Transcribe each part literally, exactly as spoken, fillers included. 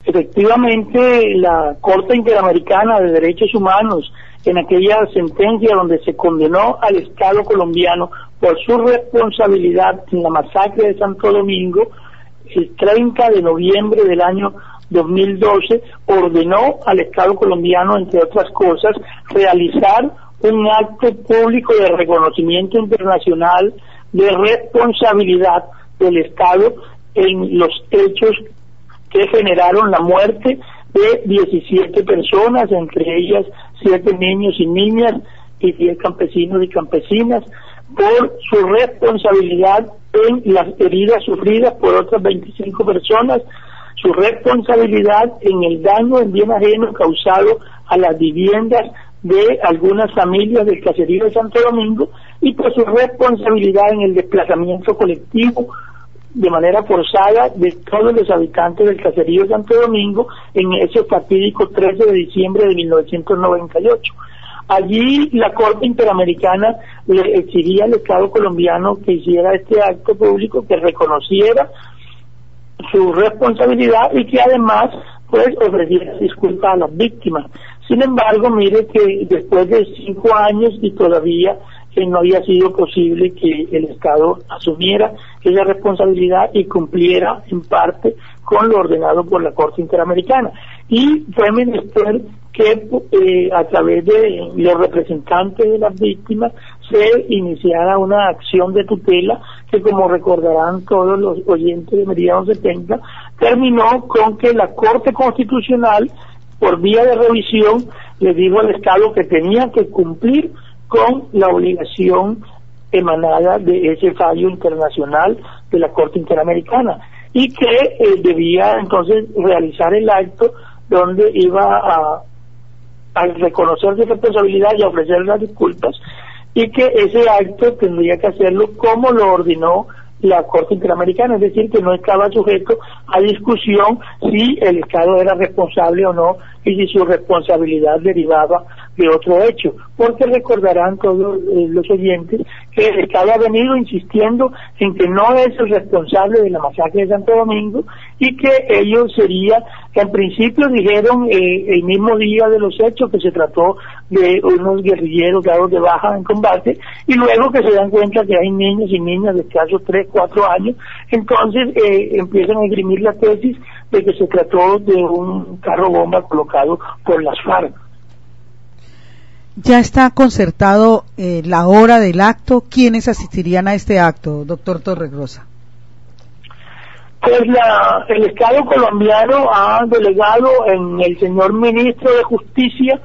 Efectivamente, la Corte Interamericana de Derechos Humanos, en aquella sentencia donde se condenó al Estado colombiano por su responsabilidad en la masacre de Santo Domingo, el treinta de noviembre del año dos mil doce, ordenó al Estado colombiano, entre otras cosas, realizar un acto público de reconocimiento internacional de responsabilidad del Estado en los hechos que generaron la muerte de diecisiete personas, entre ellas siete niños y niñas y diez campesinos y campesinas, por su responsabilidad en las heridas sufridas por otras veinticinco personas, su responsabilidad en el daño en bien ajeno causado a las viviendas de algunas familias del caserío de Santo Domingo, y por su responsabilidad en el desplazamiento colectivo de manera forzada de todos los habitantes del caserío de Santo Domingo en ese fatídico trece de diciembre de mil novecientos noventa y ocho. Allí la Corte Interamericana le exigía al Estado colombiano que hiciera este acto público, que reconociera su responsabilidad y que además pues ofreciera disculpas a las víctimas. Sin embargo, mire que después de cinco años y todavía que no había sido posible que el Estado asumiera esa responsabilidad y cumpliera en parte con lo ordenado por la Corte Interamericana. Y fue menester que eh, a través de los representantes de las víctimas se iniciara una acción de tutela que, como recordarán todos los oyentes de Meridiano setenta, terminó con que la Corte Constitucional, por vía de revisión, le dijo al Estado que tenía que cumplir con la obligación emanada de ese fallo internacional de la Corte Interamericana, y que eh, debía entonces realizar el acto donde iba a, a reconocer su responsabilidad y a ofrecer las disculpas, y que ese acto tendría que hacerlo como lo ordenó la Corte Interamericana, es decir, que no estaba sujeto a discusión si el Estado era responsable o no y si su responsabilidad derivaba de otro hecho, porque recordarán todos eh, los oyentes que el Estado ha venido insistiendo en que no es el responsable de la masacre de Santo Domingo y que ellos sería, en principio dijeron eh, el mismo día de los hechos que se trató de unos guerrilleros dados de baja en combate, y luego que se dan cuenta que hay niños y niñas de escasos tres, cuatro años, entonces eh, empiezan a esgrimir la tesis de que se trató de un carro bomba colocado por las FARC. Ya está concertado eh, la hora del acto. ¿Quiénes asistirían a este acto, doctor Torregrosa? Pues la, el Estado colombiano ha delegado en el señor ministro de Justicia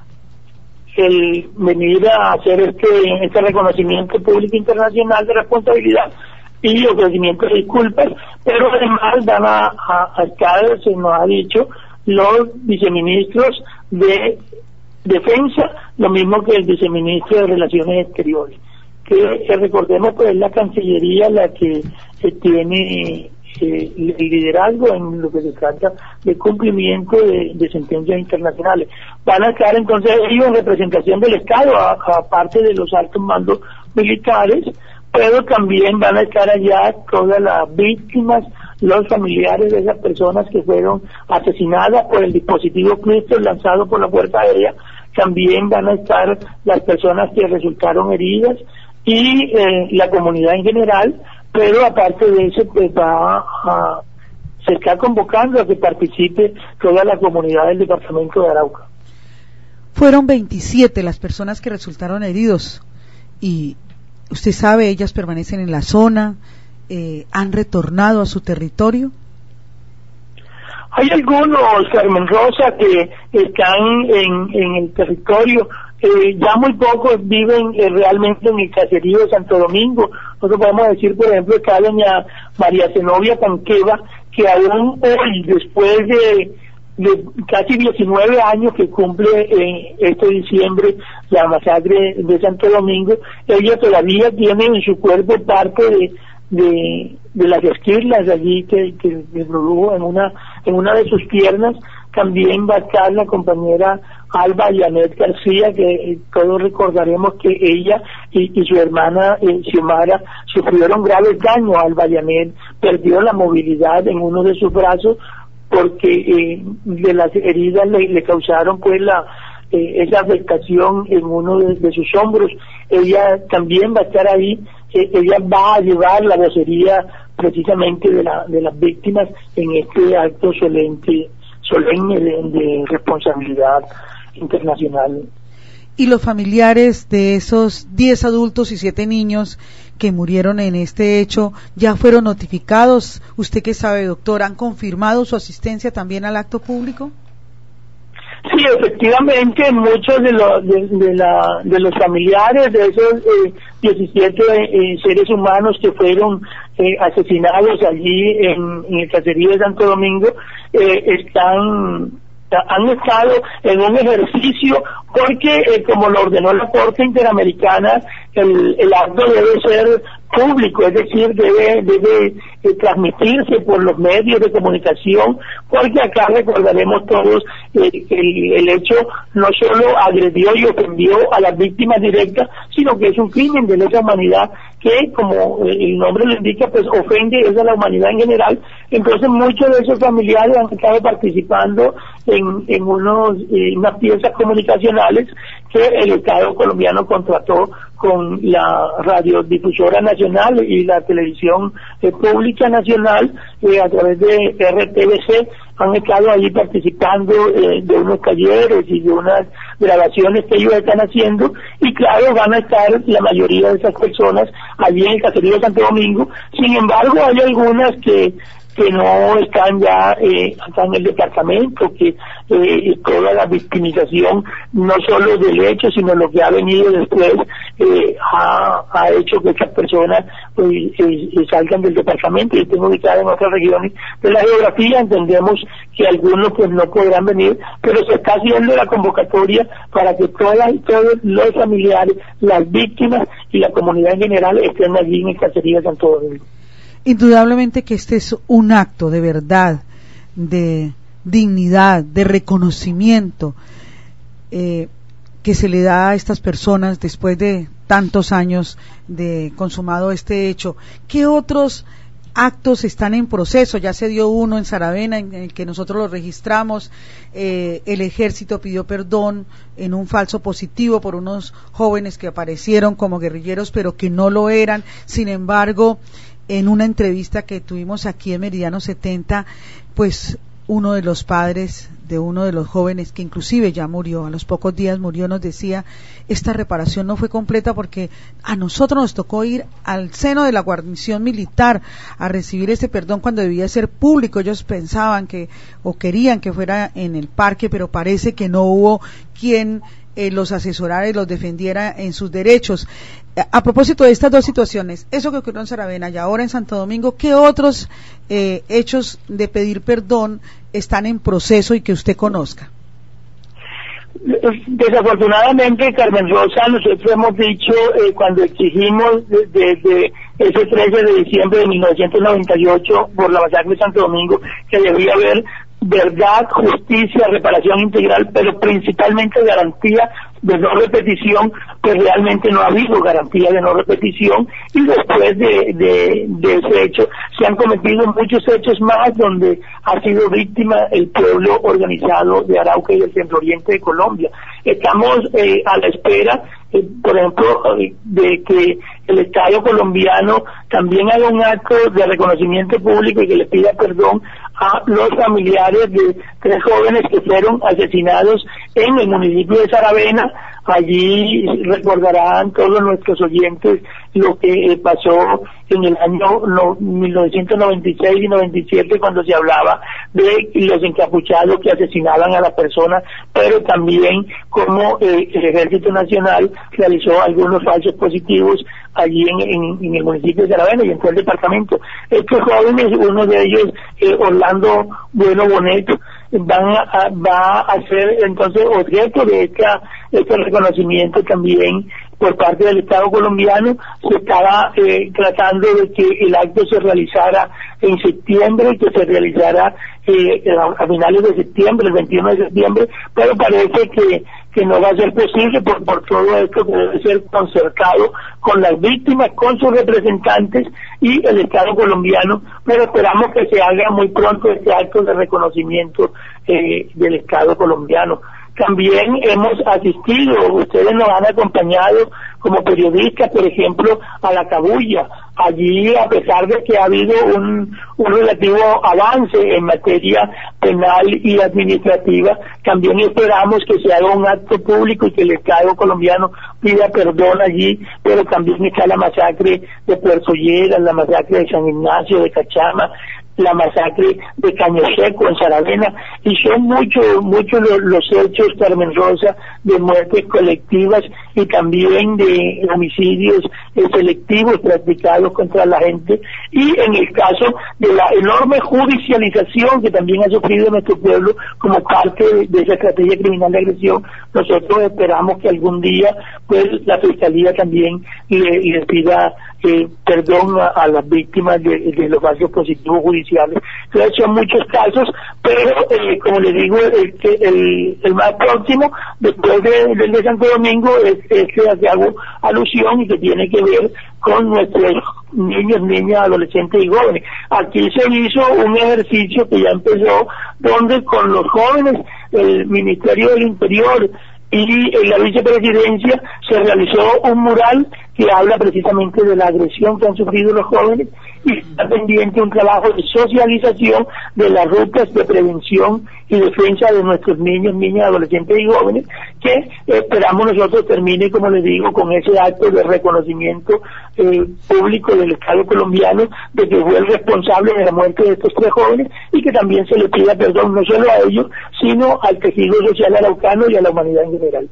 el venir a hacer este, este reconocimiento público internacional de responsabilidad y ofrecimiento de disculpas, pero además van a, a, a estar, se nos ha dicho, los viceministros de Defensa, lo mismo que el viceministro de Relaciones Exteriores, que, que recordemos pues es la Cancillería la que eh, tiene eh, el liderazgo en lo que se trata de cumplimiento de, de sentencias internacionales. Van a estar entonces ellos en representación del Estado, aparte de los altos mandos militares, pero también van a estar allá todas las víctimas, los familiares de esas personas que fueron asesinadas por el dispositivo Cristo lanzado por la Fuerza Aérea. También van a estar las personas que resultaron heridas y eh, la comunidad en general, pero aparte de eso pues va a, se está convocando a que participe toda la comunidad del departamento de Arauca. Fueron veintisiete las personas que resultaron heridos y usted sabe, ellas permanecen en la zona, eh, han retornado a su territorio. Hay algunos, Carmen Rosa, que están en, en el territorio, eh, ya muy pocos viven eh, realmente en el caserío de Santo Domingo. Nosotros podemos decir, por ejemplo, que doña María Zenobia Panqueva, que aún hoy, después de, de casi diecinueve años que cumple eh, este diciembre la masacre de Santo Domingo, ella todavía tiene en su cuerpo parte de de, de las esquirlas allí que, que produjo en una en una de sus piernas. También va a estar la compañera Alba Yanet García, que eh, todos recordaremos que ella y, y su hermana eh, Xiomara sufrieron graves daños. Alba Yanet perdió la movilidad en uno de sus brazos porque eh, de las heridas le, le causaron pues la eh, esa afectación en uno de, de sus hombros. Ella también va a estar ahí, eh, ella va a llevar la vocería precisamente de, la, de las víctimas en este acto solemne, solemne de, de responsabilidad internacional. ¿Y los familiares de esos diez adultos y siete niños que murieron en este hecho ya fueron notificados? ¿Usted qué sabe, doctor? ¿Han confirmado su asistencia también al acto público? Sí, efectivamente, muchos de, lo, de, de, la, de los familiares de esos eh, diecisiete eh, seres humanos que fueron eh, asesinados allí en, en el caserío de Santo Domingo eh, están han estado en un ejercicio porque eh, como lo ordenó la Corte Interamericana, el, el acto debe ser público, es decir, debe, debe eh, transmitirse por los medios de comunicación, porque acá recordaremos todos eh, el, el hecho no solo agredió y ofendió a las víctimas directas, sino que es un crimen de lesa humanidad que, como el nombre lo indica, pues ofende a la humanidad en general. Entonces muchos de esos familiares han estado participando en, en unos, eh, unas piezas comunicacionales que el Estado colombiano contrató con la radiodifusora nacional y la televisión eh, pública nacional eh, a través de R T V C. Han estado ahí participando eh, de unos talleres y de unas grabaciones que ellos están haciendo, y claro, van a estar la mayoría de esas personas allí en el caserío de Santo Domingo. Sin embargo, hay algunas que que no están ya eh, acá en el departamento, que eh, toda la victimización, no solo del hecho, sino lo que ha venido después, eh, ha, ha hecho que estas personas pues, eh, salgan del departamento. Yo tengo ubicada en otras regiones de la geografía, entendemos que algunos pues no podrán venir, pero se está haciendo la convocatoria para que todas y todos los familiares, las víctimas y la comunidad en general estén allí en el caserío de Santo Domingo. Indudablemente que este es un acto de verdad, de dignidad, de reconocimiento eh, que se le da a estas personas después de tantos años de consumado este hecho. ¿Qué otros actos están en proceso? Ya se dio uno en Saravena, en el que nosotros lo registramos. Eh, el ejército pidió perdón en un falso positivo por unos jóvenes que aparecieron como guerrilleros pero que no lo eran. Sin embargo, en una entrevista que tuvimos aquí en Meridiano setenta, pues uno de los padres de uno de los jóvenes, que inclusive ya murió, a los pocos días murió, nos decía: esta reparación no fue completa porque a nosotros nos tocó ir al seno de la guarnición militar a recibir ese perdón cuando debía ser público. Ellos pensaban que o querían que fuera en el parque, pero parece que no hubo quien eh, los asesorara y los defendiera en sus derechos. A propósito de estas dos situaciones, eso que ocurrió en Saravena y ahora en Santo Domingo, ¿qué otros eh, hechos de pedir perdón están en proceso y que usted conozca? Desafortunadamente, Carmen Rosa, nosotros hemos dicho eh, cuando exigimos desde de, de ese trece de diciembre de mil novecientos noventa y ocho por la masacre de Santo Domingo que debía haber verdad, justicia, reparación integral, pero principalmente garantía de no repetición, pues realmente no ha habido garantía de no repetición, y después de, de, de ese hecho se han cometido muchos hechos más donde ha sido víctima el pueblo organizado de Arauca y del centro oriente de Colombia. Estamos eh, a la espera, eh, por ejemplo, eh, de que el Estado colombiano también haga un acto de reconocimiento público y que le pida perdón a los familiares de tres jóvenes que fueron asesinados en el municipio de Saravena. Allí recordarán todos nuestros oyentes lo que eh, pasó en el año no, mil novecientos noventa y seis y noventa y siete, cuando se hablaba de los encapuchados que asesinaban a la persona, pero también como eh, el Ejército Nacional realizó algunos falsos positivos allí en, en, en el municipio de Saravena y en todo el departamento. Estos jóvenes, uno de ellos, eh, Orlando Bueno Boneto, van a, va a ser entonces objeto de esta, este reconocimiento también por parte del Estado colombiano. Se estaba eh, tratando de que el acto se realizara en septiembre y que se realizara eh, a, a finales de septiembre, el veintiuno de septiembre, pero parece que que no va a ser posible por, por todo esto que debe ser concertado con las víctimas, con sus representantes y el Estado colombiano, pero esperamos que se haga muy pronto este acto de reconocimiento eh, del Estado colombiano. También hemos asistido, ustedes nos han acompañado como periodistas, por ejemplo, a la Cabuya. Allí, a pesar de que ha habido un, un relativo avance en materia penal y administrativa, también esperamos que se haga un acto público y que el Estado colombiano pida perdón allí, pero también está la masacre de Puerto Lleras, la masacre de San Ignacio, de Cachama, la masacre de Caño Seco en Saravena, y son muchos muchos los, los hechos, Carmen Rosa, de muertes colectivas y también de homicidios eh, selectivos practicados contra la gente, y en el caso de la enorme judicialización que también ha sufrido nuestro pueblo como parte de, de esa estrategia criminal de agresión, nosotros esperamos que algún día pues la Fiscalía también le, le pida eh, perdón a, a las víctimas de, de los falsos positivos judiciales. Entonces son muchos casos, pero eh, como le digo, el, el, el más próximo después de, del de Santo Domingo es este a que hago alusión y que tiene que ver con nuestros niños, niñas, adolescentes y jóvenes. Aquí se hizo un ejercicio que ya empezó, donde con los jóvenes, el Ministerio del Interior y en la vicepresidencia se realizó un mural que habla precisamente de la agresión que han sufrido los jóvenes, y está pendiente un trabajo de socialización de las rutas de prevención y defensa de nuestros niños, niñas, adolescentes y jóvenes, que esperamos nosotros termine, como les digo, con ese acto de reconocimiento eh, público del Estado colombiano de que fue el responsable de la muerte de estos tres jóvenes, y que también se le pida perdón no solo a ellos, sino al tejido social araucano y a la humanidad en general.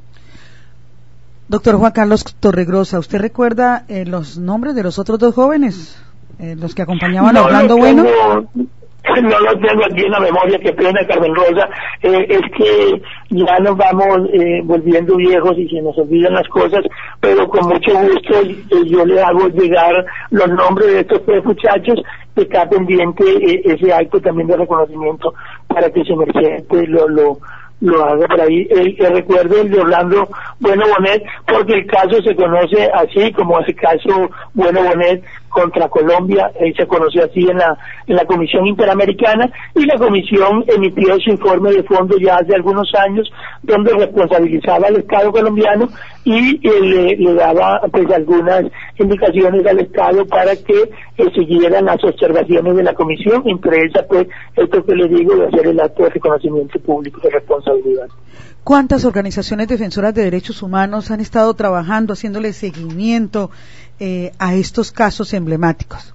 Doctor Juan Carlos Torregrosa, ¿usted recuerda eh, los nombres de los otros dos jóvenes, eh, los que acompañaban a Orlando Bueno? No lo tengo aquí en la memoria, qué pena, Carmen Rosa. Eh, es que ya nos vamos eh, volviendo viejos y se nos olvidan las cosas, pero con mucho gusto eh, yo le hago llegar los nombres de estos tres muchachos, que está pendiente eh, ese acto también de reconocimiento para que se merced pues, lo... lo lo haga por ahí. El, el recuerdo el de Orlando Bueno Bonet, porque el caso se conoce así, como ese caso Bueno Bonet contra Colombia, él se conoció así en la en la Comisión Interamericana, y la Comisión emitió su informe de fondo ya hace algunos años, donde responsabilizaba al Estado colombiano y eh, le, le daba pues algunas indicaciones al Estado para que eh, siguieran las observaciones de la Comisión, entre esas pues esto que le digo de hacer el acto de reconocimiento público de responsabilidad. ¿Cuántas organizaciones defensoras de derechos humanos han estado trabajando, haciéndole seguimiento eh, a estos casos emblemáticos?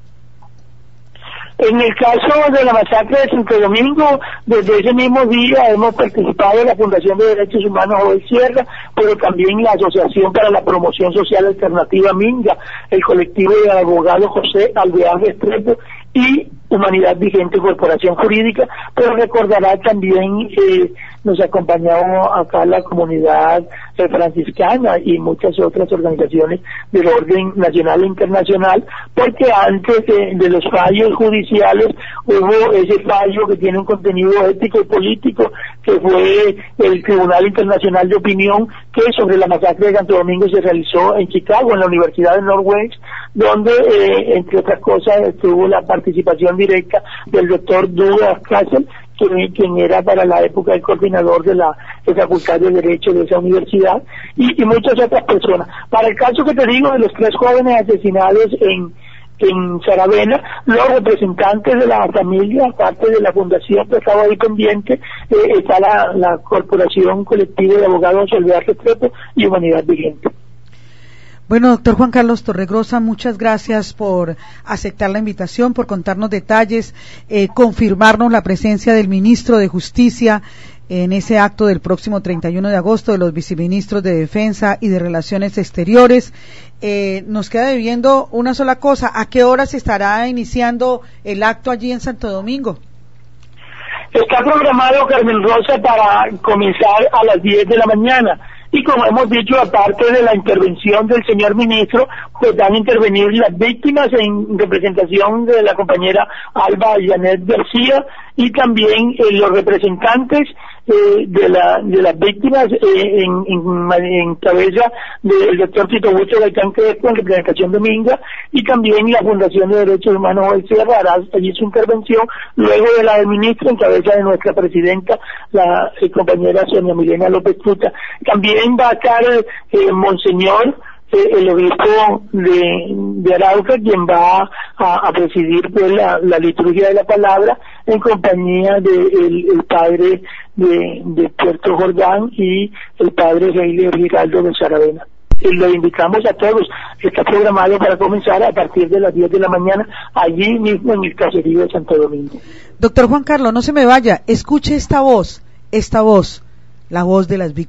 En el caso de la masacre de Santo Domingo, desde ese mismo día hemos participado en la Fundación de Derechos Humanos Joel Sierra, pero también la Asociación para la Promoción Social Alternativa Minga, el colectivo de abogados José Alvear Restrepo y Humanidad Vigente Corporación Jurídica, pero recordará también eh, nos acompañó acá la comunidad eh, franciscana y muchas otras organizaciones del orden nacional e internacional, porque antes de, de los fallos judiciales hubo ese fallo que tiene un contenido ético y político, que fue el Tribunal Internacional de Opinión, que sobre la masacre de Santo Domingo se realizó en Chicago, en la Universidad de Northwest, donde eh, entre otras cosas tuvo la participación directa del doctor Douglas Castle, quien, quien era para la época el coordinador de la de Facultad de Derecho de esa universidad, y, y muchas otras personas. Para el caso que te digo de los tres jóvenes asesinados en en Saravena, los representantes de la familia, aparte de la fundación que estaba ahí pendiente, eh, está la, la Corporación Colectiva de Abogados Alvear Restrepo y Humanidad Vigente. Bueno, doctor Juan Carlos Torregrosa, muchas gracias por aceptar la invitación, por contarnos detalles, eh, confirmarnos la presencia del ministro de Justicia en ese acto del próximo treinta y uno de agosto, de los viceministros de Defensa y de Relaciones Exteriores. Eh, nos queda debiendo una sola cosa: ¿a qué hora se estará iniciando el acto allí en Santo Domingo? Está programado, Carmen Rosa, para comenzar a las diez de la mañana. Y como hemos dicho, aparte de la intervención del señor ministro, pues van a intervenir las víctimas en representación de la compañera Alba Janet García y también eh, los representantes eh, de, la, de las víctimas eh, en, en, en cabeza del doctor Tito Busto Gaitán Crespo en representación de Minga, y también la Fundación de Derechos Humanos O S R hará allí su intervención, luego de la del ministro en cabeza de nuestra presidenta, la eh, compañera Sonia Milena López Tuta. También va a estar eh, Monseñor eh, el obispo de, de Arauca, quien va a, a presidir pues la, la liturgia de la palabra en compañía del de el padre de, de Puerto Jordán y el padre Reilio Giraldo de Saravena. Y lo invitamos a todos. Está programado para comenzar a partir de las diez de la mañana allí mismo en el caserío de Santo Domingo. Doctor Juan Carlos, no se me vaya, escuche esta voz, esta voz, la voz de las víctimas.